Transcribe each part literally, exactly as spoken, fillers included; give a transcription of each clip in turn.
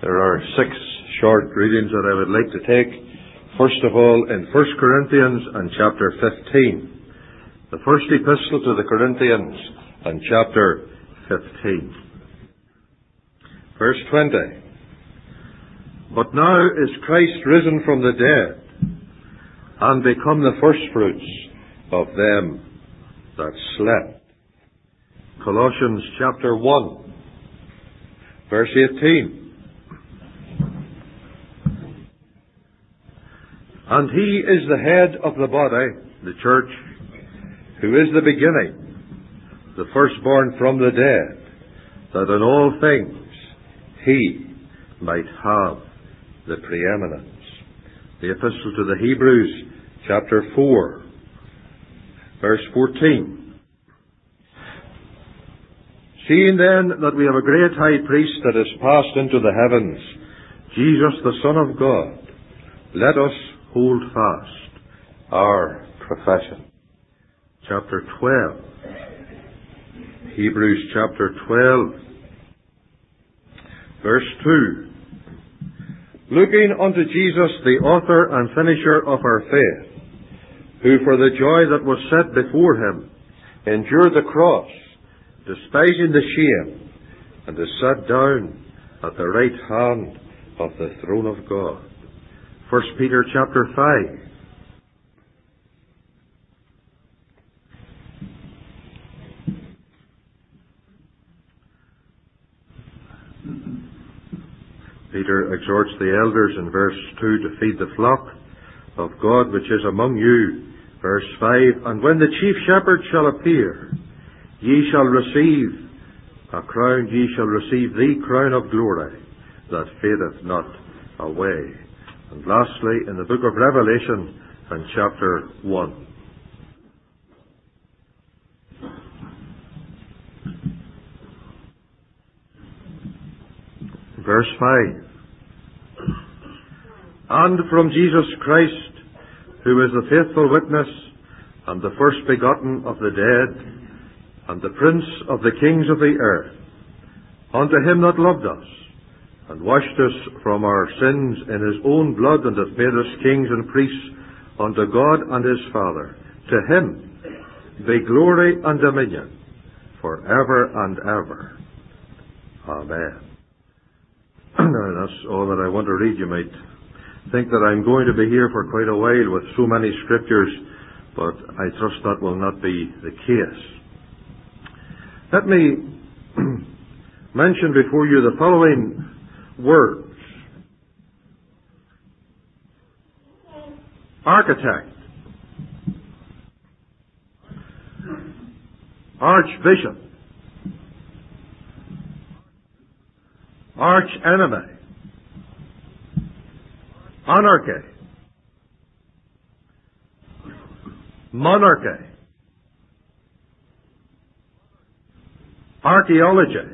There are six short readings that I would like to take. First of all, in First Corinthians and chapter fifteen. The first epistle to the Corinthians and chapter fifteen. Verse twenty. But now is Christ risen from the dead, and become the firstfruits of them that slept. Colossians chapter one, verse eighteen. And he is the head of the body, the church, who is the beginning, the firstborn from the dead, that in all things he might have the preeminence. The epistle to the Hebrews, chapter four, verse fourteen. Seeing then that we have a great high priest that is passed into the heavens, Jesus the Son of God, let us hold fast our profession. Chapter twelve. Hebrews chapter twelve, verse two. Looking unto Jesus, the author and finisher of our faith, who for the joy that was set before him endured the cross, despising the shame, and is sat down at the right hand of the throne of God. First Peter chapter five. Peter exhorts the elders in verse two to feed the flock of God which is among you. Verse five. And when the chief shepherd shall appear, ye shall receive a crown, ye shall receive the crown of glory that fadeth not away. And lastly, in the book of Revelation and chapter one. Verse five. And from Jesus Christ, who is the faithful witness, and the first begotten of the dead, and the prince of the kings of the earth, unto him that loved us, and washed us from our sins in his own blood, and hath made us kings and priests unto God and his Father. To him be glory and dominion for ever and ever. Amen. Now, that's all that I want to read. You might think that I'm going to be here for quite a while with so many scriptures, but I trust that will not be the case. Let me mention before you the following words. Architect, archbishop, arch enemy, anarchy, monarchy, archaeology.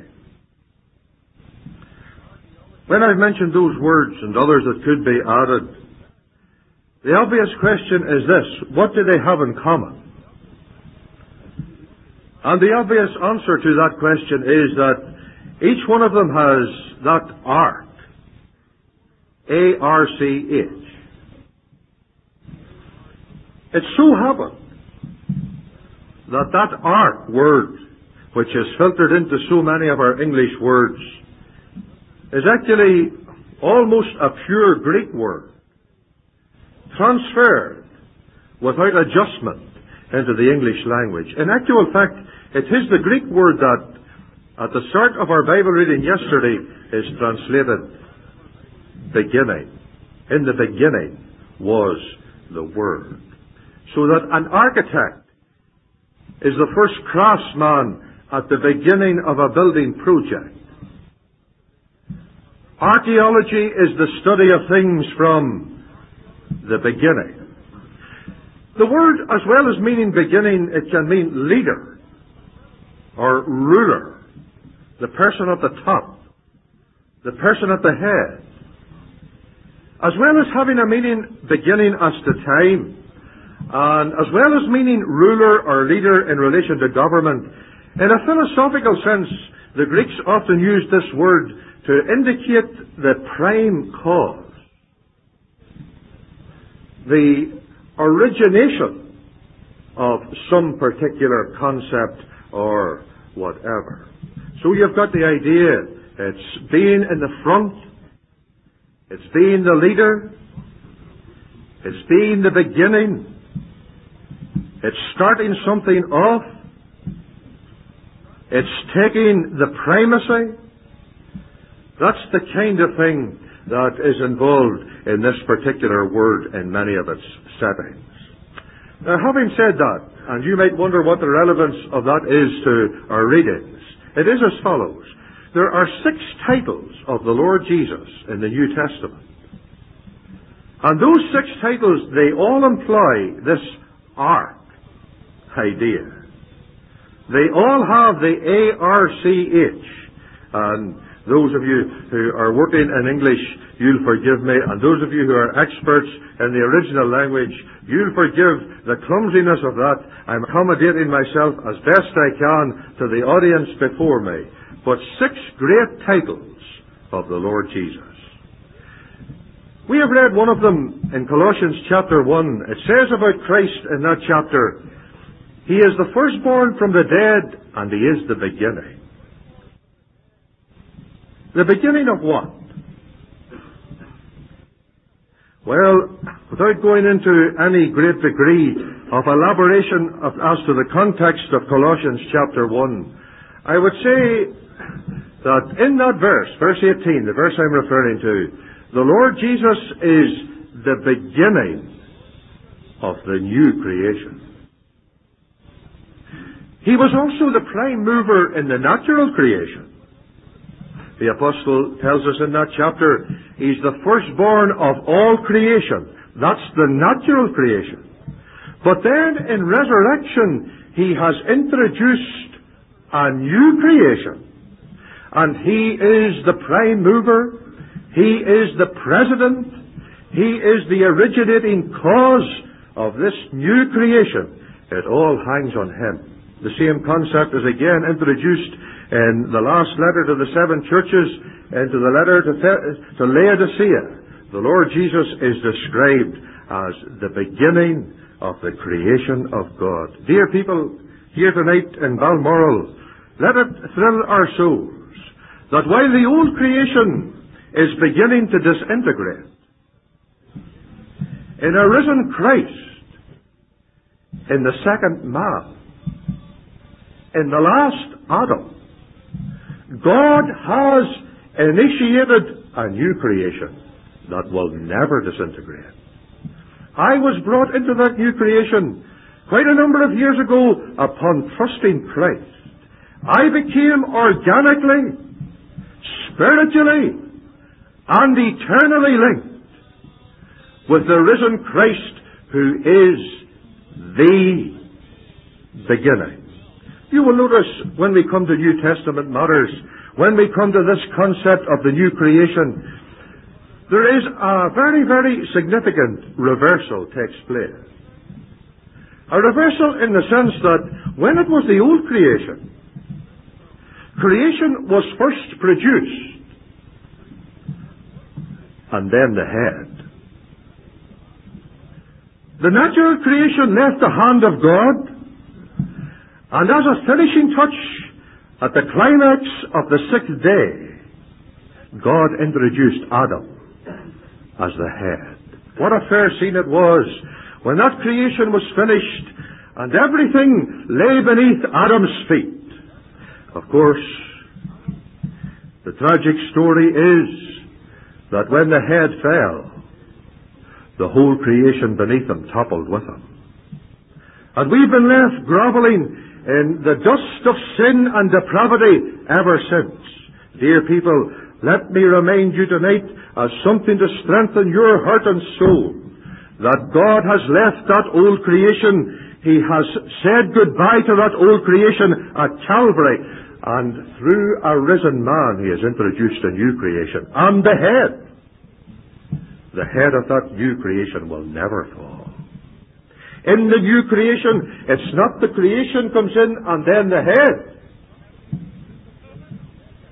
When I've mentioned those words and others that could be added, the obvious question is this: what do they have in common? And the obvious answer to that question is that each one of them has that ark, A R C H. It so happened that that ark word, which is filtered into so many of our English words, is actually almost a pure Greek word, transferred without adjustment into the English language. In actual fact, it is the Greek word that, at the start of our Bible reading yesterday, is translated beginning. In the beginning was the Word. So that an architect is the first craftsman at the beginning of a building project. Archaeology is the study of things from the beginning. The word, as well as meaning beginning, it can mean leader or ruler, the person at the top, the person at the head, as well as having a meaning beginning as to time, and as well as meaning ruler or leader in relation to government. In a philosophical sense, the Greeks often used this word to indicate the prime cause, the origination of some particular concept or whatever. So you've got the idea. It's being in the front. It's being the leader. It's being the beginning. It's starting something off. It's taking the primacy. That's the kind of thing that is involved in this particular word in many of its settings. Now, having said that, and you might wonder what the relevance of that is to our readings, it is as follows. There are six titles of the Lord Jesus in the New Testament. And those six titles, they all imply this ark idea. They all have the A R C H. And those of you who are working in English, you'll forgive me. And those of you who are experts in the original language, you'll forgive the clumsiness of that. I'm accommodating myself as best I can to the audience before me. But six great titles of the Lord Jesus. We have read one of them in Colossians chapter one. It says about Christ in that chapter, He is the firstborn from the dead, and He is the beginning. The beginning of what? Well, without going into any great degree of elaboration of, as to the context of Colossians chapter one, I would say that in that verse, verse eighteen, the verse I'm referring to, the Lord Jesus is the beginning of the new creation. He was also the prime mover in the natural creation. The apostle tells us in that chapter, He's the firstborn of all creation. That's the natural creation. But then in resurrection, He has introduced a new creation. And He is the prime mover. He is the president. He is the originating cause of this new creation. It all hangs on Him. The same concept is again introduced in the last letter to the seven churches and to the letter to, to Laodicea. The Lord Jesus is described as the beginning of the creation of God. Dear people, here tonight in Balmoral, let it thrill our souls that while the old creation is beginning to disintegrate, in a risen Christ, in the second man, in the last Adam, God has initiated a new creation that will never disintegrate. I was brought into that new creation quite a number of years ago upon trusting Christ. I became organically, spiritually, and eternally linked with the risen Christ who is the beginning. You will notice when we come to New Testament matters, when we come to this concept of the new creation, there is a very, very significant reversal takes place. A reversal in the sense that when it was the old creation, creation was first produced, and then the head. The natural creation left the hand of God, and as a finishing touch, at the climax of the sixth day, God introduced Adam as the head. What a fair scene it was when that creation was finished and everything lay beneath Adam's feet. Of course, the tragic story is that when the head fell, the whole creation beneath him toppled with him. And we've been left groveling in the dust of sin and depravity ever since. Dear people, let me remind you tonight as something to strengthen your heart and soul, that God has left that old creation. He has said goodbye to that old creation at Calvary. And through a risen man, He has introduced a new creation. And the head, the head of that new creation will never fall. In the new creation, it's not the creation comes in and then the head.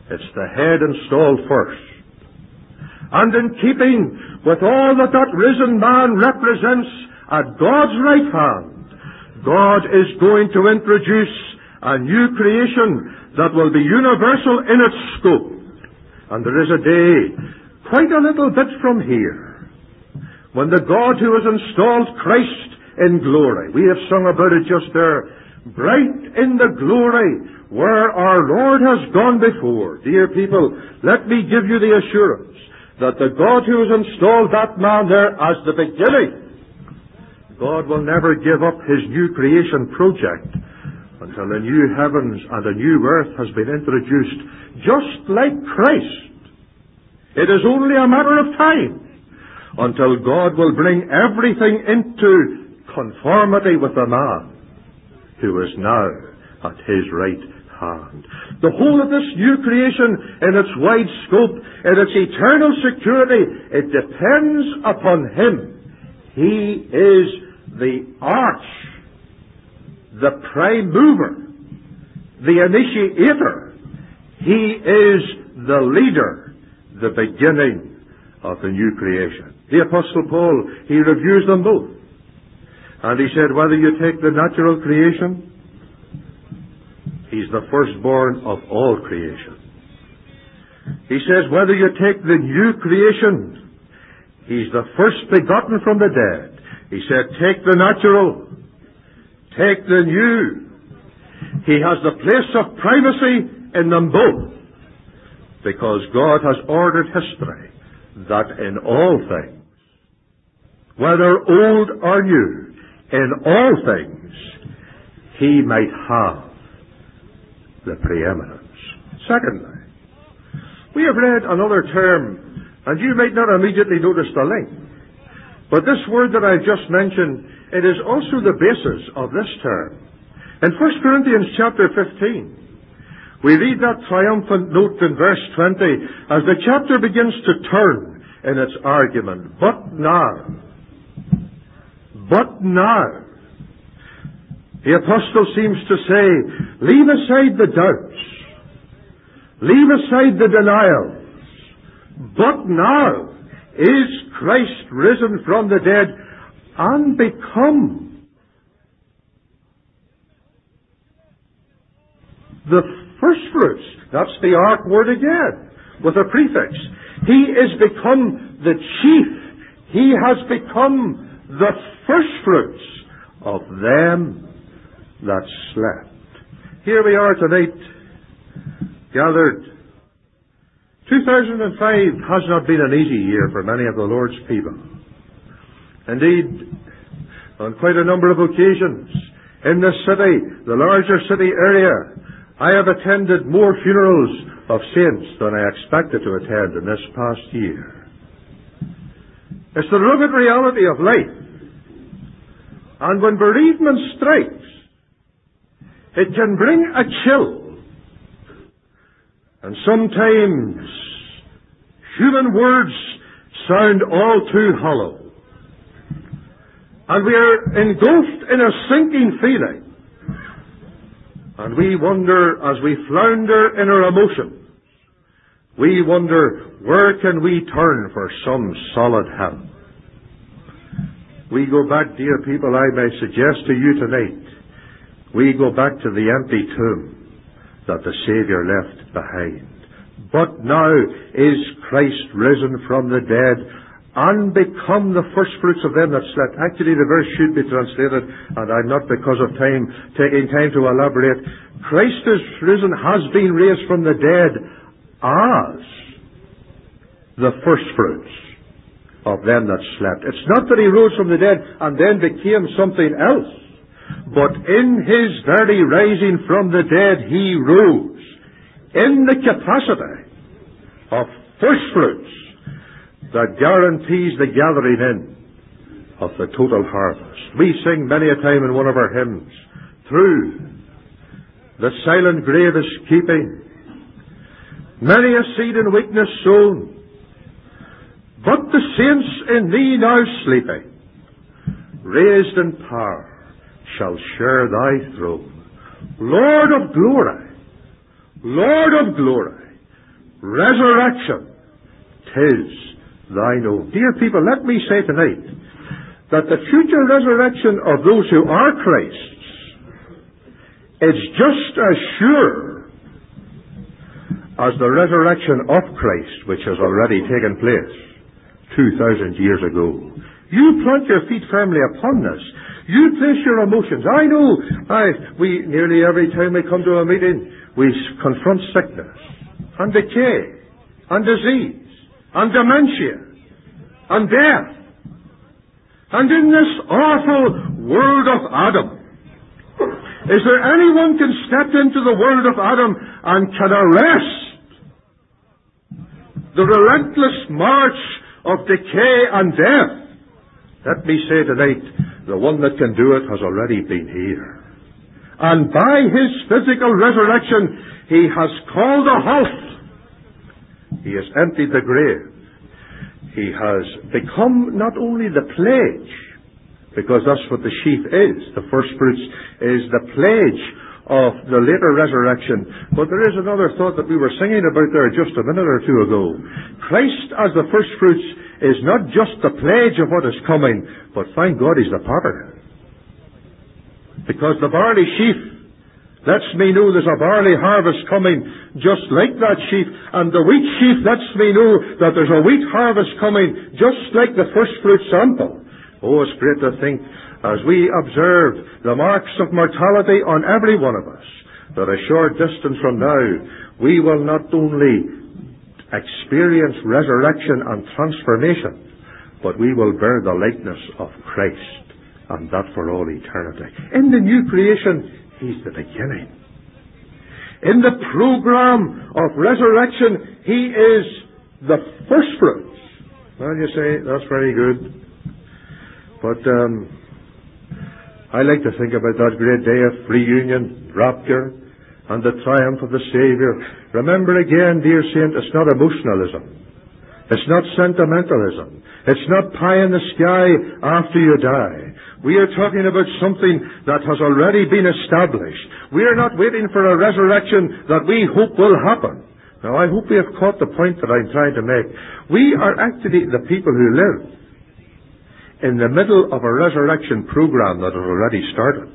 It's the head installed first. And in keeping with all that that risen man represents at God's right hand, God is going to introduce a new creation that will be universal in its scope. And there is a day, quite a little bit from here, when the God who has installed Christ in glory, we have sung about it just there, bright in the glory where our Lord has gone before. Dear people, let me give you the assurance that the God who has installed that man there as the beginning, God will never give up his new creation project until a new heavens and a new earth has been introduced, just like Christ. It is only a matter of time until God will bring everything into conformity with the man who is now at his right hand. The whole of this new creation in its wide scope, in its eternal security, it depends upon him. He is the arch, the prime mover, the initiator. He is the leader, the beginning of the new creation. The Apostle Paul, he reviews them both. And he said, whether you take the natural creation, he's the firstborn of all creation. He says, whether you take the new creation, he's the first begotten from the dead. He said, take the natural, take the new. He has the place of primacy in them both, because God has ordered history that in all things, whether old or new, in all things, he might have the preeminence. Secondly, we have read another term, and you might not immediately notice the link, but this word that I've just mentioned, it is also the basis of this term. In First Corinthians chapter fifteen, we read that triumphant note in verse twenty as the chapter begins to turn in its argument. But now, but now, the apostle seems to say, leave aside the doubts, leave aside the denials, but now is Christ risen from the dead and become the firstfruits. That's the ark word again, with a prefix. He is become the chief. He has become the firstfruits of them that slept. Here we are tonight, gathered. two thousand five has not been an easy year for many of the Lord's people. Indeed, on quite a number of occasions, in this city, the larger city area, I have attended more funerals of saints than I expected to attend in this past year. It's the rugged reality of life. And when bereavement strikes, it can bring a chill. And sometimes human words sound all too hollow. And we are engulfed in a sinking feeling. And we wonder, as we flounder in our emotions, we wonder, where can we turn for some solid help? We go back, dear people, I may suggest to you tonight, we go back to the empty tomb that the Savior left behind. But now is Christ risen from the dead and become the firstfruits of them that slept. Actually, the verse should be translated, and I'm not, because of time, taking time to elaborate. Christ is risen, has been raised from the dead as the firstfruits of them that slept. It's not that he rose from the dead and then became something else, but in his very rising from the dead, he rose in the capacity of firstfruits that guarantees the gathering in of the total harvest. We sing many a time in one of our hymns, through the silent grave is keeping, many a seed in weakness sown, but the saints in thee now sleeping, raised in power, shall share thy throne. Lord of glory, Lord of glory, resurrection, 'tis thine own. Dear people, let me say tonight that the future resurrection of those who are Christ's is just as sure as the resurrection of Christ, which has already taken place two thousand years ago. You plant your feet firmly upon this. You place your emotions. I know, I, we nearly every time we come to a meeting, we confront sickness and decay and disease and dementia and death. And in this awful world of Adam, is there anyone can step into the world of Adam and can arrest the relentless march of decay and death? Let me say tonight, the one that can do it has already been here. And by his physical resurrection, he has called a halt. He has emptied the grave. He has become not only the pledge, because that's what the sheaf is. The first fruits is the pledge of the later resurrection. But there is another thought that we were singing about there just a minute or two ago. Christ as the first fruits is not just the pledge of what is coming, but thank God he's the pattern. Because the barley sheaf lets me know there's a barley harvest coming just like that sheaf, and the wheat sheaf lets me know that there's a wheat harvest coming just like the first fruit sample. Oh, it's great to think, as we observe the marks of mortality on every one of us, that a short distance from now, we will not only experience resurrection and transformation, but we will bear the likeness of Christ, and that for all eternity. In the new creation, he's the beginning. In the program of resurrection, he is the first fruits. Well, you say, that's very good. But um, I like to think about that great day of reunion, rapture, and the triumph of the Savior. Remember again, dear saint, it's not emotionalism. It's not sentimentalism. It's not pie in the sky after you die. We are talking about something that has already been established. We are not waiting for a resurrection that we hope will happen. Now, I hope we have caught the point that I'm trying to make. We are actually the people who live in the middle of a resurrection program that has already started.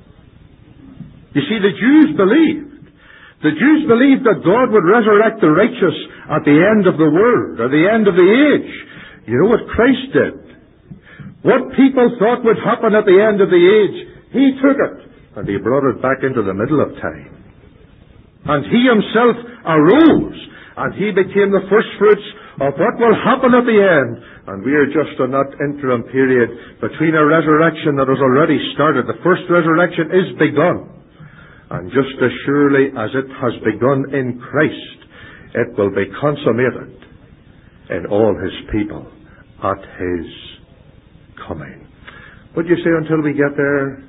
You see, the Jews believed. The Jews believed that God would resurrect the righteous at the end of the world, or the end of the age. You know what Christ did? What people thought would happen at the end of the age, he took it, and he brought it back into the middle of time. And he himself arose, and he became the first fruits of what will happen at the end. And we are just on that interim period between a resurrection that has already started. The first resurrection is begun. And just as surely as it has begun in Christ, it will be consummated in all his people at his coming. But you say, until we get there,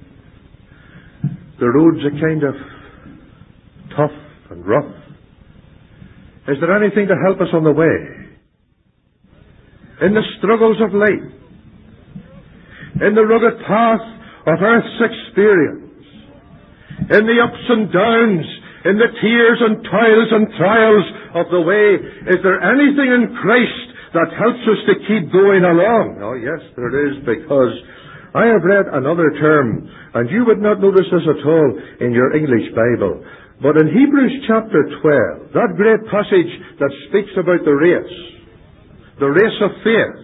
the road's a kind of tough and rough. Is there anything to help us on the way? In the struggles of life, in the rugged path of earth's experience, in the ups and downs, in the tears and toils and trials of the way, is there anything in Christ that helps us to keep going along? Oh, yes, there is, because I have read another term, and you would not notice this at all in your English Bible, but in Hebrews chapter twelve, that great passage that speaks about the race, the race of faith,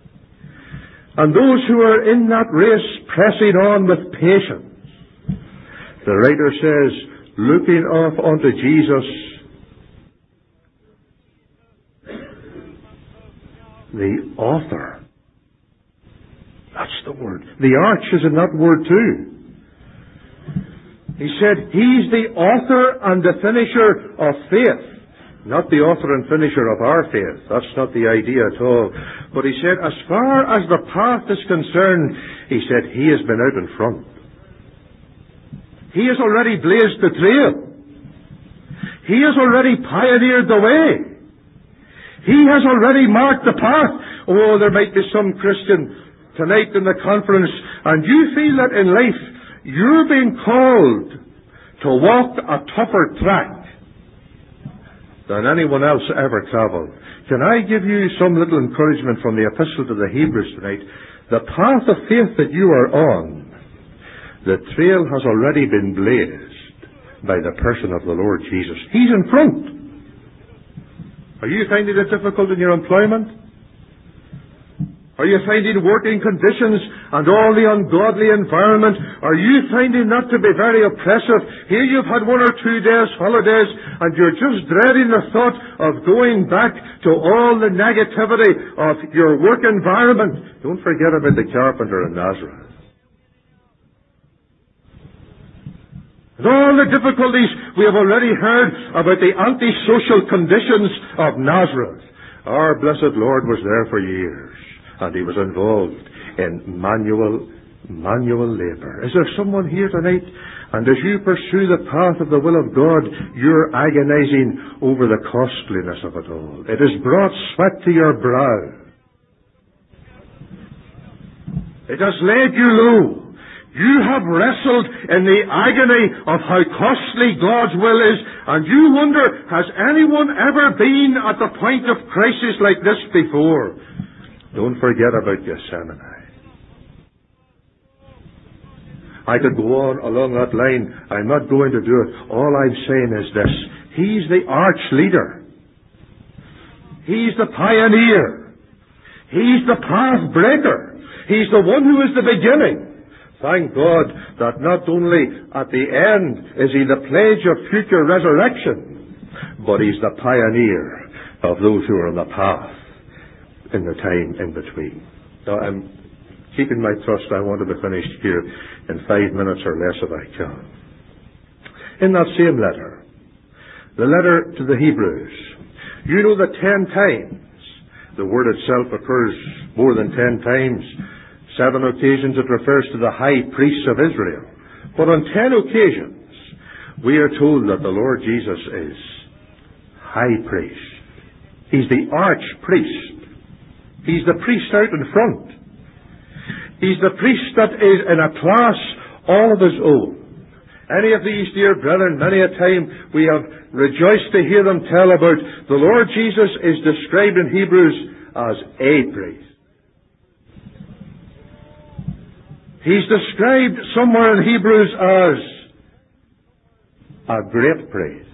and those who are in that race pressing on with patience, the writer says, looking off unto Jesus, the author. That's the word. The arch is in that word too. He said, he's the author and the finisher of faith. Not the author and finisher of our faith. That's not the idea at all. But he said, as far as the path is concerned, he said, he has been out in front. He has already blazed the trail. He has already pioneered the way. He has already marked the path. Oh, there might be some Christian tonight in the conference, and you feel that in life you're being called to walk a tougher track. than anyone else ever travelled. Can I give you some little encouragement from the Epistle to the Hebrews tonight? The path of faith that you are on, the trail has already been blazed by the person of the Lord Jesus. He's in front. Are you finding it difficult in your employment? Are you finding working conditions and all the ungodly environment, are you finding that to be very oppressive? Here you've had one or two days holidays and you're just dreading the thought of going back to all the negativity of your work environment. Don't forget about the carpenter in Nazareth. And all the difficulties we have already heard about the antisocial conditions of Nazareth. Our blessed Lord was there for years. And he was involved in manual, manual labor. Is there someone here tonight? And as you pursue the path of the will of God, you're agonizing over the costliness of it all. It has brought sweat to your brow. It has laid you low. You have wrestled in the agony of how costly God's will is, and you wonder, has anyone ever been at the point of crisis like this before? Don't forget about Gethsemane. I could go on along that line. I'm not going to do it. All I'm saying is this. He's the arch leader. He's the pioneer. He's the path breaker. He's the one who is the beginning. Thank God that not only at the end is he the pledge of future resurrection, but he's the pioneer of those who are on the path in the time in between. Now, I'm keeping my trust. I want to be finished here in five minutes or less if I can. In that same letter, the letter to the Hebrews, you know that ten times, the word itself occurs more than ten times. Seven occasions it refers to the high priests of Israel. But on ten occasions, we are told that the Lord Jesus is high priest. He's the arch priest. He's the priest out in front. He's the priest that is in a class all of his own. Any of these dear brethren, many a time we have rejoiced to hear them tell about the Lord Jesus is described in Hebrews as a priest. He's described somewhere in Hebrews as a great priest.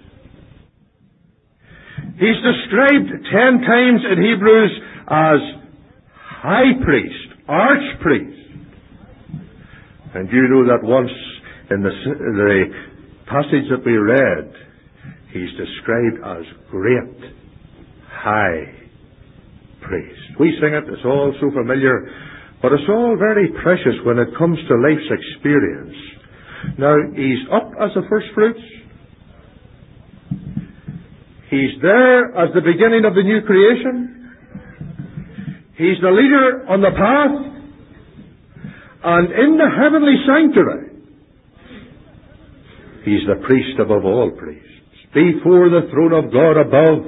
He's described ten times in Hebrews as high priest, archpriest. And you know that once in the, the passage that we read, he's described as great high priest. We sing it, it's all so familiar, but it's all very precious when it comes to life's experience. Now, he's up as the first fruits. He's there as the beginning of the new creation. He's the leader on the path. And in the heavenly sanctuary, he's the priest above all priests. Before the throne of God above,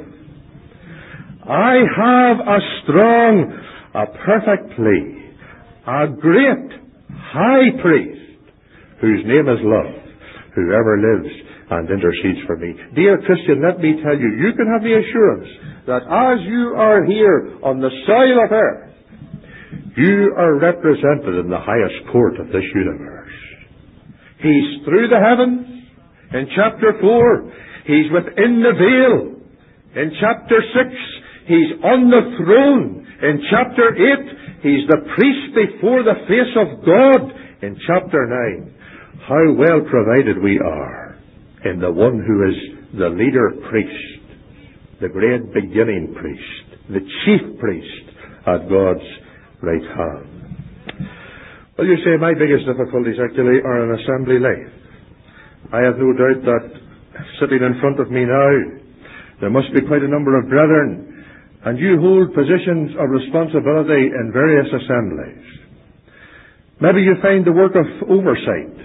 I have a strong, a perfect plea, a great high priest, whose name is love, who ever lives and intercedes for me. Dear Christian, let me tell you, you can have the assurance that as you are here on the soil of earth, you are represented in the highest court of this universe. He's through the heavens in chapter four. He's within the veil in chapter six. He's on the throne in chapter eight. He's the priest before the face of God in chapter nine. How well provided we are in the one who is the leader priest, the great beginning priest, the chief priest at God's right hand. Well, you say my biggest difficulties actually are in assembly life. I have no doubt that sitting in front of me now, there must be quite a number of brethren, and you hold positions of responsibility in various assemblies. Maybe you find the work of oversight,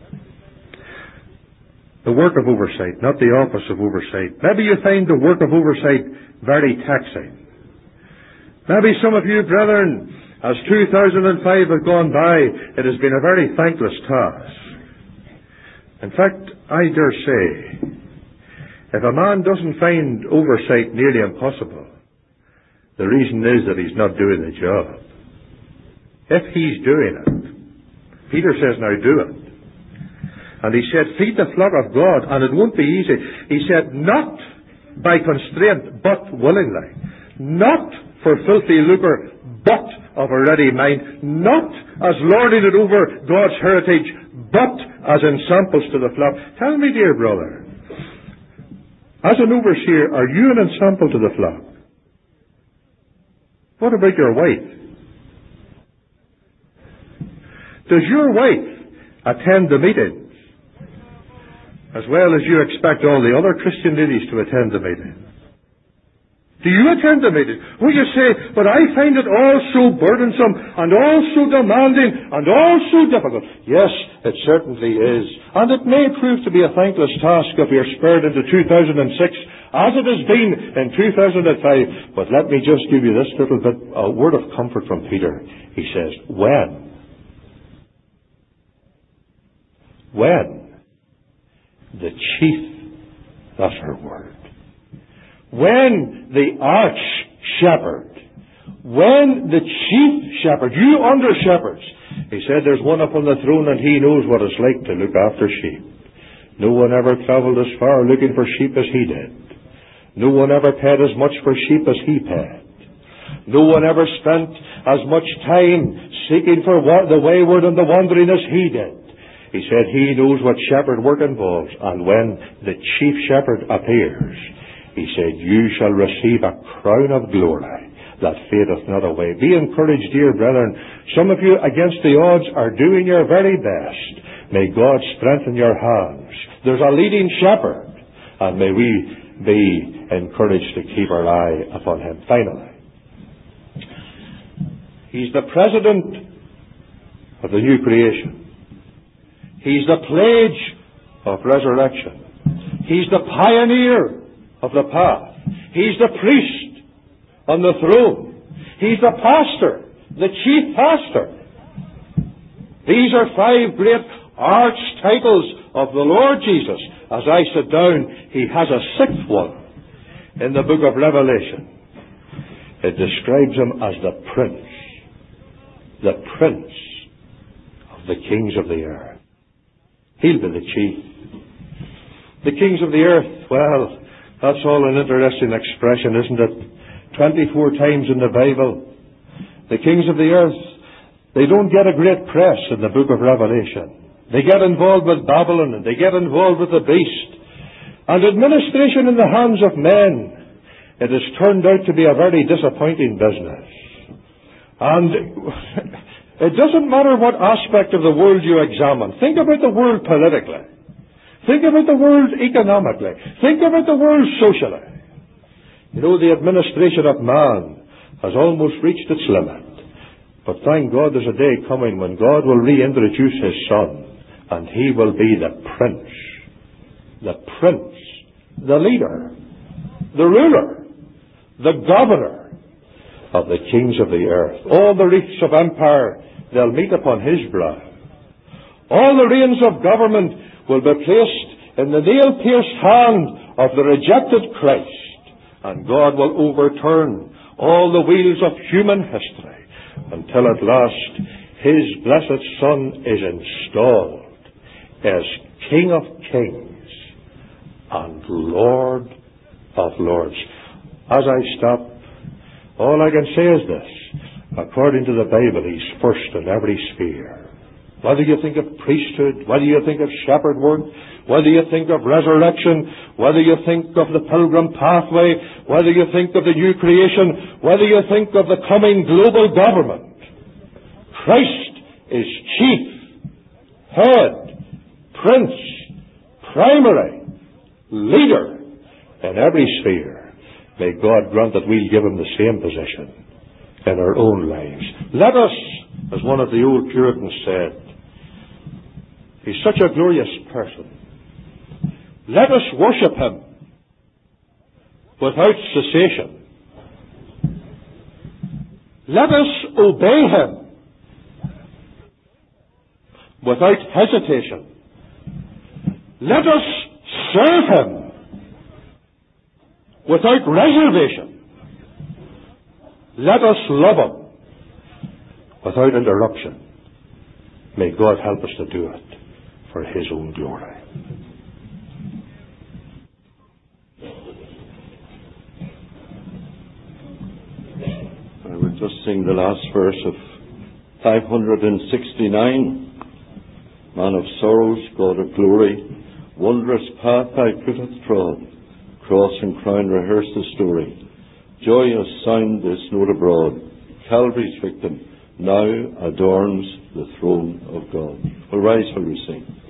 the work of oversight, not the office of oversight. Maybe you find the work of oversight very taxing. Maybe some of you, brethren, as two thousand five has gone by, it has been a very thankless task. In fact, I dare say, If a man doesn't find oversight nearly impossible, the reason is that he's not doing the job. If he's doing it, Peter says, now do it. And he said, feed the flock of God, and it won't be easy. He said, not by constraint, but willingly. Not for filthy lucre, but of a ready mind. Not as lording it over God's heritage, but as ensamples to the flock. Tell me, dear brother, as an overseer, are you an ensample to the flock? What about your wife? Does your wife attend the meetings as well as you expect all the other Christian ladies to attend the meetings? Do you attend the meeting? Will you say, but I find it all so burdensome and all so demanding and all so difficult? Yes, it certainly is. And it may prove to be a thankless task if we are spurred into two thousand six, as it has been in two thousand five. But let me just give you this little bit, a word of comfort from Peter. He says, when? When the chief, that's her word. When the arch shepherd, when the chief shepherd, you under shepherds, he said there's one up on the throne and he knows what it's like to look after sheep. No one ever travelled as far looking for sheep as he did. No one ever paid as much for sheep as he paid. No one ever spent as much time seeking for the wayward and the wandering as he did. He said he knows what shepherd work involves, and when the chief shepherd appears, he said, you shall receive a crown of glory that fadeth not away. Be encouraged, dear brethren. Some of you, against the odds, are doing your very best. May God strengthen your hands. There's a leading shepherd, and may we be encouraged to keep our eye upon him. Finally, he's the president of the new creation. He's the pledge of resurrection. He's the pioneer of the path. He's the priest on the throne. He's the pastor, the chief pastor. These are five great arch titles of the Lord Jesus. As I sit down, he has a sixth one in the book of Revelation. It describes him as the prince, the prince of the kings of the earth. He'll be the chief. The kings of the earth, well, that's all an interesting expression, isn't it? twenty-four times in the Bible. The kings of the earth, they don't get a great press in the book of Revelation. They get involved with Babylon and they get involved with the beast. And administration in the hands of men, it has turned out to be a very disappointing business. And it doesn't matter what aspect of the world you examine. Think about the world politically. Think about the world economically. Think about the world socially. You know, the administration of man has almost reached its limit. But thank God there's a day coming when God will reintroduce his Son, and he will be the prince, the prince, the leader, the ruler, the governor of the kings of the earth. All the wreaths of empire, they'll meet upon his brow. All the reins of government will be placed in the nail-pierced hand of the rejected Christ, and God will overturn all the wheels of human history until at last his blessed Son is installed as King of Kings and Lord of Lords. As I stop, all I can say is this. According to the Bible, he's first in every sphere. Whether you think of priesthood, whether you think of shepherd work, whether you think of resurrection, whether you think of the pilgrim pathway, whether you think of the new creation, whether you think of the coming global government, Christ is chief, head, prince, primary, leader in every sphere. May God grant that we'll give him the same position in our own lives. Let us, as one of the old Puritans said, he's such a glorious person. Let us worship him without cessation. Let us obey him without hesitation. Let us serve him without reservation. Let us love Him without interruption. May God help us to do it for His own glory. I would just sing the last verse of five hundred sixty-nine. Man of sorrows, God of glory, wondrous path thy foot hath trod, cross and crown rehearse the story. Joyous sound this note abroad, Calvary's victim now adorns the throne of God. We'll rise while we sing.